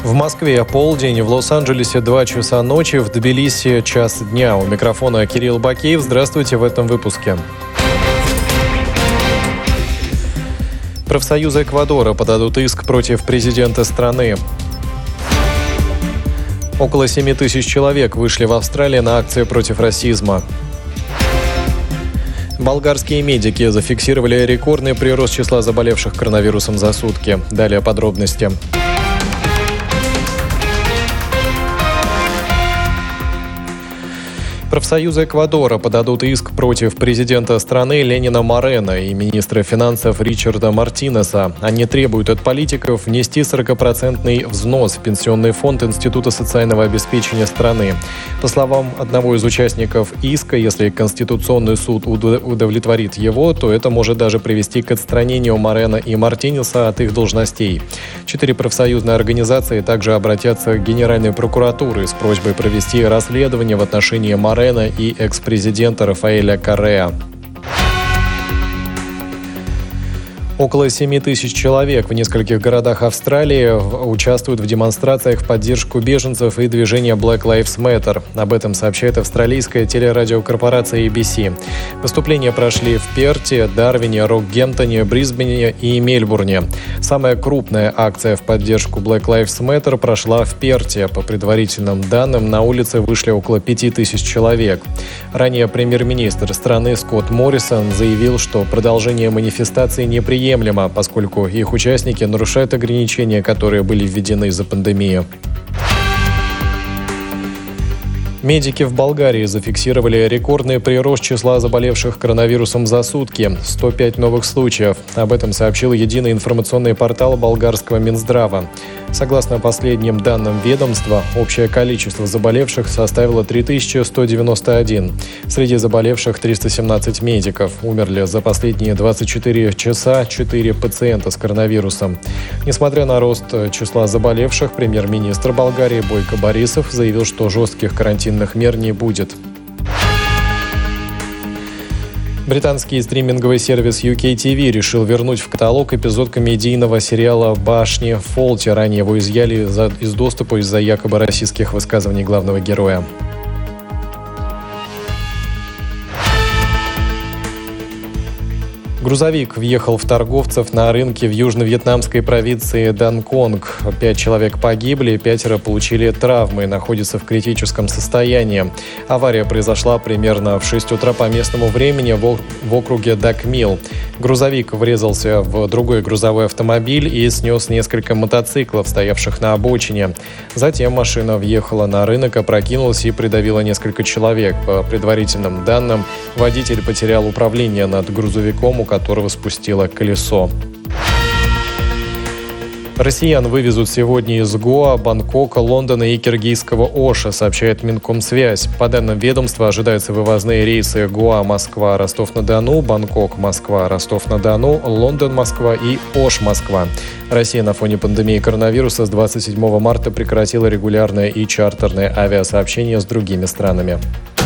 В Москве полдень, в Лос-Анджелесе 2 часа ночи, в Тбилиси час дня. У микрофона Кирилл Бакеев. Здравствуйте в этом выпуске. Профсоюзы Эквадора подадут иск против президента страны. Около 7 тысяч человек вышли в Австралии на акции против расизма. Болгарские медики зафиксировали рекордный прирост числа заболевших коронавирусом за сутки. Далее подробности. Профсоюзы Эквадора подадут иск против президента страны Ленина Морено и министра финансов Ричарда Мартинеса. Они требуют от политиков внести 40% взнос в пенсионный фонд Института социального обеспечения страны. По словам одного из участников иска, если Конституционный суд удовлетворит его, то это может даже привести к отстранению Морено и Мартинеса от их должностей. 4 профсоюзные организации также обратятся к Генеральной прокуратуре с просьбой провести расследование в отношении Морено и экс-президента Рафаэля Корреа. Около 7 тысяч человек в нескольких городах Австралии участвуют в демонстрациях в поддержку беженцев и движения Black Lives Matter. Об этом сообщает австралийская телерадиокорпорация ABC. Выступления прошли в Перте, Дарвине, Рокгемптоне, Брисбене и Мельбурне. Самая крупная акция в поддержку Black Lives Matter прошла в Перте. По предварительным данным, на улице вышли около 5 тысяч человек. Ранее премьер-министр страны Скотт Моррисон заявил, что продолжение манифестации неприемлемо, поскольку их участники нарушают ограничения, которые были введены из-за пандемии. Медики в Болгарии зафиксировали рекордный прирост числа заболевших коронавирусом за сутки – 105 новых случаев. Об этом сообщил единый информационный портал болгарского Минздрава. Согласно последним данным ведомства, общее количество заболевших составило 3191. Среди заболевших 317 медиков. Умерли за последние 24 часа 4 пациента с коронавирусом. Несмотря на рост числа заболевших, премьер-министр Болгарии Бойко Борисов заявил, что жестких карантинных мер не будет. Британский стриминговый сервис UKTV решил вернуть в каталог эпизод комедийного сериала «Башни Фолти». Ранее его изъяли из доступа из-за якобы российских высказываний главного героя. Грузовик въехал в торговцев на рынке в южно-вьетнамской провинции Данконг. 5 человек погибли, 5 получили травмы и находятся в критическом состоянии. Авария произошла примерно в 6 утра по местному времени в округе Дакмил. Грузовик врезался в другой грузовой автомобиль и снес несколько мотоциклов, стоявших на обочине. Затем машина въехала на рынок, опрокинулась и придавила несколько человек. По предварительным данным, водитель потерял управление над грузовиком, у которого спустило колесо. Россиян вывезут сегодня из Гоа, Бангкока, Лондона и киргизского Оша, сообщает Минкомсвязь. По данным ведомства, ожидаются вывозные рейсы Гоа, Москва, Ростов-на-Дону, Бангкок, Москва, Ростов-на-Дону, Лондон, Москва и Ош, Москва. Россия на фоне пандемии коронавируса с 27 марта прекратила регулярное и чартерное авиасообщение с другими странами.